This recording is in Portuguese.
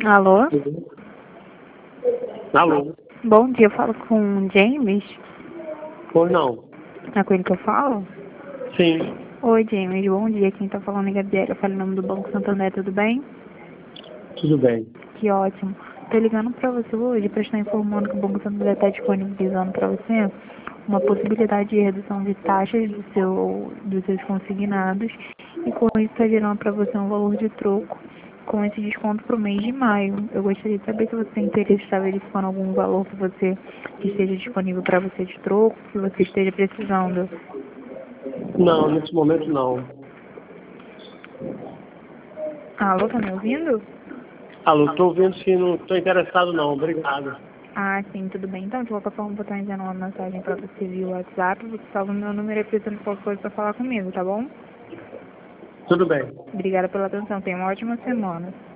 Alô? Alô? Bom dia, eu falo com o James. Ou não? É com ele que eu falo? Sim, Oi, James, bom dia. Quem tá falando é Gabriela. Eu falo em nome do Banco Santander, tudo bem? tudo bem. Que ótimo. Tô ligando pra você hoje pra estar informando que o Banco Santander tá disponibilizando pra você uma possibilidade de redução de taxas dos seus consignados e com isso tá gerando pra você um valor de troco com esse desconto pro mês de maio. Eu gostaria de saber se você tem interesse em estar verificando algum valor que você que esteja disponível para você de troco, que você esteja precisando. Não, nesse momento não. Alô, tá me ouvindo? Alô, estou ouvindo sim, não estou interessado não, obrigado. Ah, sim, tudo bem. Então, de qualquer forma, vou estar enviando uma mensagem para você via WhatsApp. Você salva o meu número e precisando de qualquer coisa para falar comigo, tá bom? Tudo bem. Obrigada pela atenção. Tenha uma ótima semana.